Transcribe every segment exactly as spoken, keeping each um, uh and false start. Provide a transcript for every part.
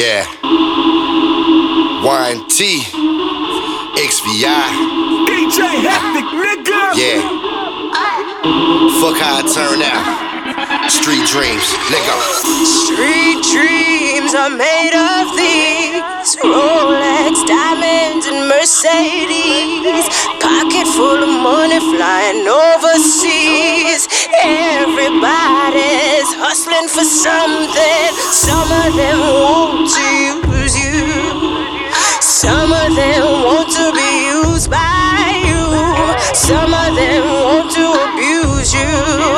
Yeah. Y N T. X V I. D J Hectic, nigga. Yeah. Fuck how it turned out. Street dreams, let go. Street dreams are made of these Rolex, diamonds, and Mercedes. Pocket full of money flying overseas. Everybody's hustling for something. Some of them want to use you. Some of them want to be used by you. Some of them want to abuse you.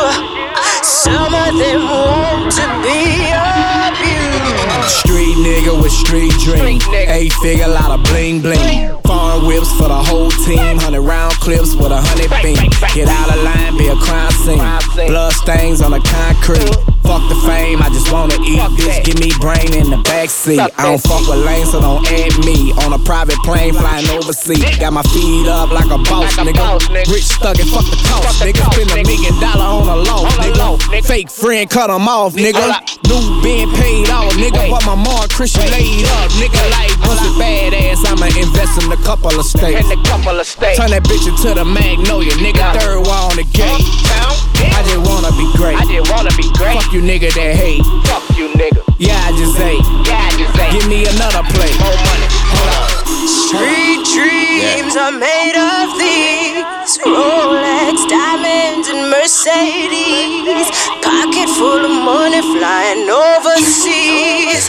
Some of them want to be abused. Street nigga with street dreams. Eight figure, lot of bling bling. Foreign whips for the whole team. Hundred round clips with a hundred beam. Get out of line, be a crime scene. Blood stains on the concrete. Fuck the fame, I just wanna eat. Bitch, give me brain in the backseat. I don't fuck with lanes, so don't add me. On a private plane flying overseas. Got my feet up like a boss, nigga. Rich stuck and fuck the cost, nigga. Spend a million dollar on a loan, nigga. Fake friend cut them off, nigga. New being paid off, nigga. But my mom Christian laid up, nigga. Like pussy badass, I'ma invest in a couple of states. Turn that bitch into the Magnolia, nigga. Third wall on the gate. I just wanna be great. I just wanna be great. Fuck you nigga that hate. Fuck you nigga. Yeah, I just ate. Yeah, I just ate. Give me another plate. More money. Hold up. Street dreams are made of these Rolex, diamonds, and Mercedes. Pocket full of money flying overseas.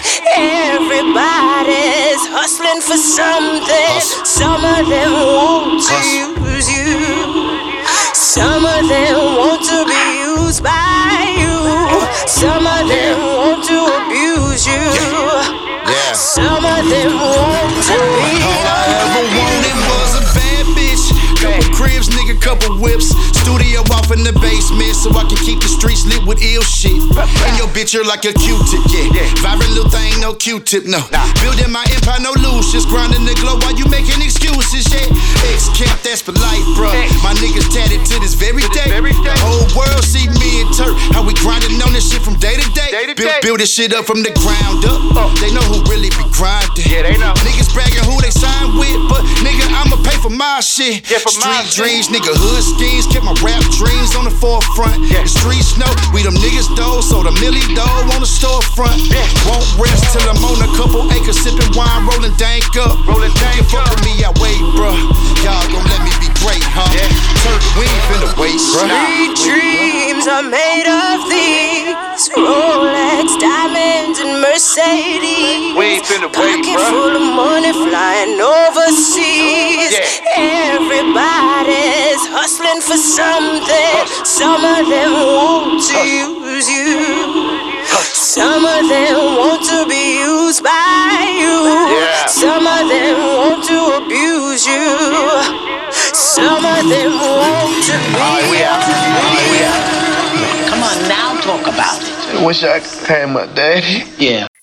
Everybody's hustling for something. Some of them want to use you. Some of them want to be used by you. Some of them want to abuse you. Yeah. Some of them want to be All I ever wanted was a bad bitch. Couple cribs, nigga, couple whips. Studio off in the basement so I can keep the streets lit with ill shit. And your bitch, you're like a Q-tip, yeah. Vibrant little thing, no Q-tip, no. Building my empire, no loose. Just grinding the glow while you making excuses, yeah. X-Camp, that's for life, bruh. My niggas tatted to this very day. The whole world see me and Turk. How we grinding on this shit from day to day. Build, build this shit up from the ground up. They know who really be grinding. Yeah, they know. Niggas bragging who they signed with, but nigga, I'ma pay for my shit. Yeah, for Street my shit. dreams, nigga, hood schemes. Kept my rap dreams on the forefront. Yeah. The streets know we them niggas though, so the millie dough on the storefront. Yeah. Won't rest till I'm on a couple acres, sipping wine, rolling dank up. Rolling dank Fuck up. with me, I wait, bruh. Y'all gon' let me be great, huh? Yeah. Turk, we ain't finna wait, bruh. Street dreams are made of these Rolex, diamonds, and Mercedes. We ain't finna wait, Pocket bruh. full of money flying overseas. Yeah. Everybody's hustling for something. Some of them want to use you. Some of them want to be used by you. Yeah. Some of them want to abuse you. Some of them want to be Alright, we out. Alright, we out. Come on now, talk about it. I wish I could have my daddy. Yeah.